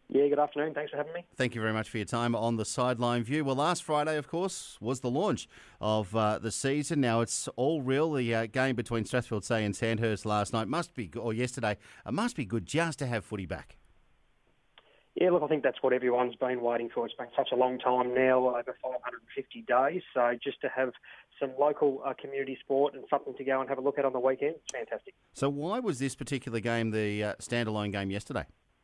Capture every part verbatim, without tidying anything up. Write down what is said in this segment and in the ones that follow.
Yeah, good afternoon. Thanks for having me. Thank you very much for your time on the Sideline View. Well, last Friday, of course, was the launch of uh, the season. Now it's all real. The uh, game between Strathfield Say and Sandhurst last night must be, or yesterday, it must be good just to have footy back. Yeah, look, I think that's what everyone's been waiting for. It's been such a long time now, over five hundred fifty days. So just to have some local uh, community sport and something to go and have a look at on the weekend, it's fantastic. So why was this particular game the uh, standalone game yesterday?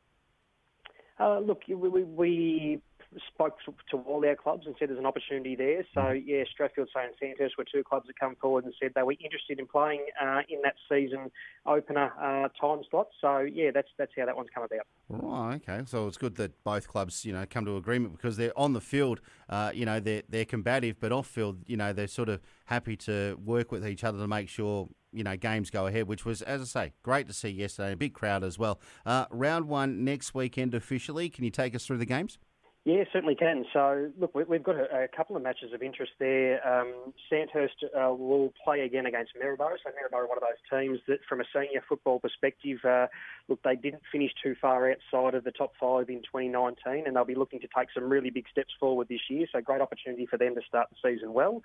Uh, look, we, we, we spoke to, to all our clubs and said there's an opportunity there. So, yeah, Strathfield Say and Sandhurst were two clubs that come forward and said they were interested in playing uh, in that season opener uh, time slot. So, yeah, that's that's how that one's come about. Right, okay. So it's good that both clubs, you know, come to agreement because they're on the field, uh, you know, they're, they're combative, but off field, you know, they're sort of happy to work with each other to make sure, you know, games go ahead, which was, as I say, great to see yesterday. A big crowd as well. Uh, round one next weekend officially. Can you take us through the games? Yeah, certainly can. So, look, we've got a, a couple of matches of interest there. Um, Sandhurst uh, will play again against Maryborough. So Maryborough are one of those teams that, from a senior football perspective, uh, look, they didn't finish too far outside of the top five in twenty nineteen, and they'll be looking to take some really big steps forward this year. So great opportunity for them to start the season well.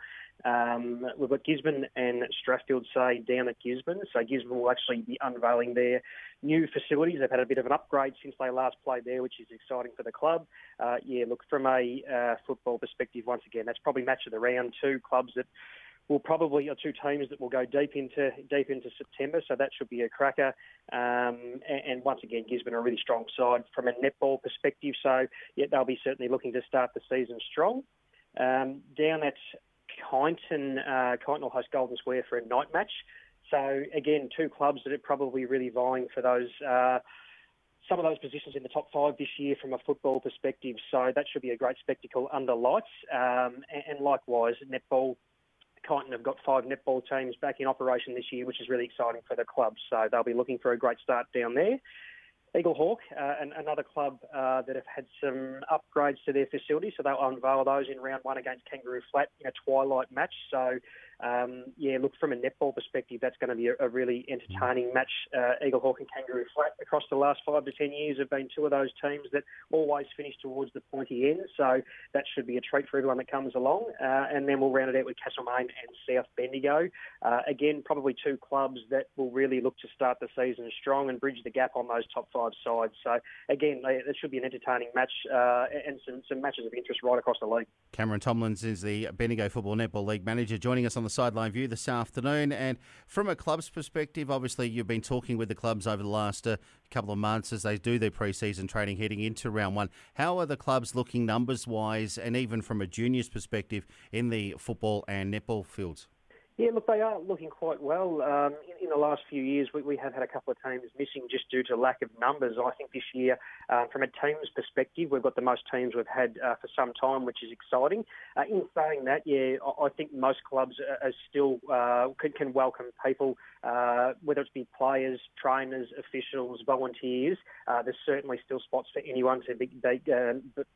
Um, we've got Gisborne and Strathfield Say down at Gisborne. So Gisborne will actually be unveiling their new facilities. They've had a bit of an upgrade since they last played there, which is exciting for the club. Uh, yeah, look, from a uh, football perspective, once again, that's probably match of the round. Two clubs that will probably, or two teams that will go deep into deep into September, so that should be a cracker. Um, and, and once again, Gisborne are a really strong side from a netball perspective, so yeah, they'll be certainly looking to start the season strong. Um, down at Kyneton, uh, Kyneton will host Golden Square for a night match. So again, two clubs that are probably really vying for those uh, some of those positions in the top five this year from a football perspective. So that should be a great spectacle under lights. Um, and, and likewise, netball. Kyneton have got five netball teams back in operation this year, which is really exciting for the club. So they'll be looking for a great start down there. Eagle Hawk, uh, and another club uh, that have had some upgrades to their facility, so they'll unveil those in round one against Kangaroo Flat in a twilight match. So, um, yeah, look, from a netball perspective, that's going to be a, a really entertaining match. Uh, Eagle Hawk and Kangaroo Flat across the last five to ten years have been two of those teams that always finish towards the pointy end, so that should be a treat for everyone that comes along. Uh, and then we'll round it out with Castlemaine and South Bendigo. Uh, again, probably two clubs that will really look to start the season strong and bridge the gap on those top five sides. So again, it should be an entertaining match uh, and some, some matches of interest right across the league. Cameron Tomlins is the Bendigo Football Netball League manager, joining us on the Sideline View this afternoon. And from a club's perspective, obviously you've been talking with the clubs over the last uh, couple of months as they do their pre-season training heading into round one. How are the clubs looking numbers-wise and even from a juniors perspective in the football and netball fields? Yeah, look, they are looking quite well. Um, in, in the last few years, we, we have had a couple of teams missing just due to lack of numbers. I think this year, uh, from a team's perspective, we've got the most teams we've had uh, for some time, which is exciting. Uh, in saying that, yeah, I, I think most clubs are, are still uh, can, can welcome people, uh, whether it be players, trainers, officials, volunteers. Uh, there's certainly still spots for anyone to be, they, uh,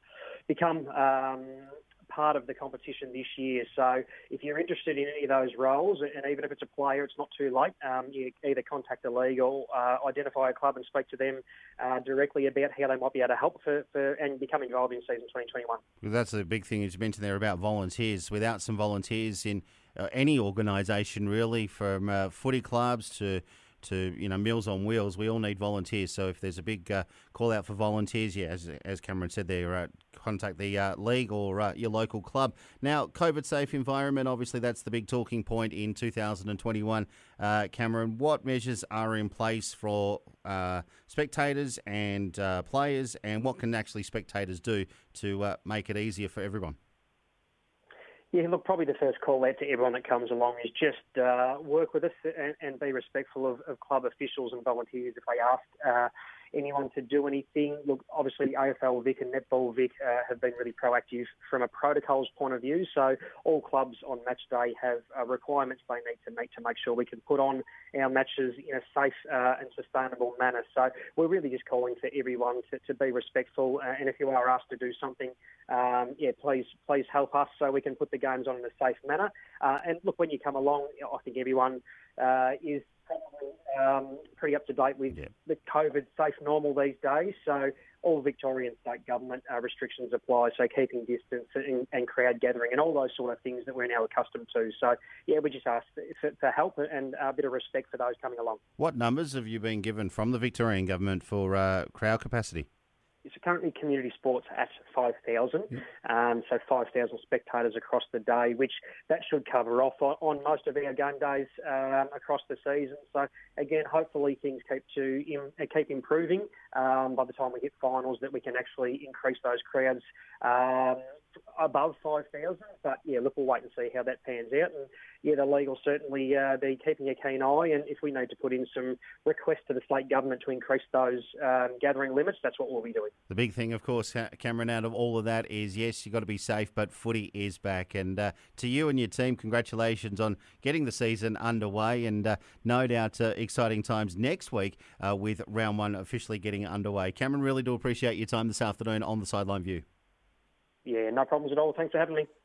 become Um, part of the competition this year. So if you're interested in any of those roles, and even if it's a player, it's not too late. Um, you either contact the league or uh, identify a club and speak to them uh, directly about how they might be able to help for, for and become involved in season twenty twenty-one. Well, that's the big thing you mentioned there about volunteers. Without some volunteers in uh, any organisation, really, from uh, footy clubs to to you know Meals on Wheels, we all need volunteers. So if there's a big uh, call out for volunteers, yeah, as as Cameron said there, uh, contact the uh, league or uh, your local club. Now, COVID safe environment, obviously that's the big talking point in two thousand twenty-one. Uh, Cameron, what measures are in place for uh, spectators and uh, players, and what can actually spectators do to uh, make it easier for everyone? Yeah, look, probably the first call out to everyone that comes along is just uh, work with us and, and be respectful of, of club officials and volunteers if they ask uh, anyone to do anything. Look, obviously A F L Vic and Netball Vic uh, have been really proactive from a protocols point of view. So all clubs on match day have uh, requirements they need to meet to make sure we can put on our matches in a safe uh, and sustainable manner. So we're really just calling for everyone to, to be respectful. Uh, and if you are asked to do something, um, yeah, please please help us so we can put the games on in a safe manner. Uh, and look, when you come along, I think everyone uh, is probably um, pretty up to date with Yep. the COVID safe normal these days. So all Victorian state government uh, restrictions apply. So keeping distance and, and crowd gathering and all those sort of things that we're now accustomed to. So yeah, we just ask for, for help and a bit of respect for those coming along. What numbers have you been given from the Victorian government for uh, crowd capacity? It's currently community sports at five thousand, Yep. um, so five thousand spectators across the day, which that should cover off on, on most of our game days um, across the season. So again, hopefully things keep to im- keep improving um, by the time we hit finals, that we can actually increase those crowds um, above five thousand. But yeah, look, we'll wait and see how that pans out. And yeah, the league will certainly uh, be keeping a keen eye, and if we need to put in some requests to the state government to increase those um, gathering limits, that's what we'll be doing. The big thing, of course, Cameron, out of all of that is, yes, you've got to be safe, but footy is back. And uh, to you and your team, congratulations on getting the season underway, and uh, no doubt uh, exciting times next week uh, with round one officially getting underway. Cameron, really do appreciate your time this afternoon on the Sideline View. Yeah, no problems at all. Thanks for having me.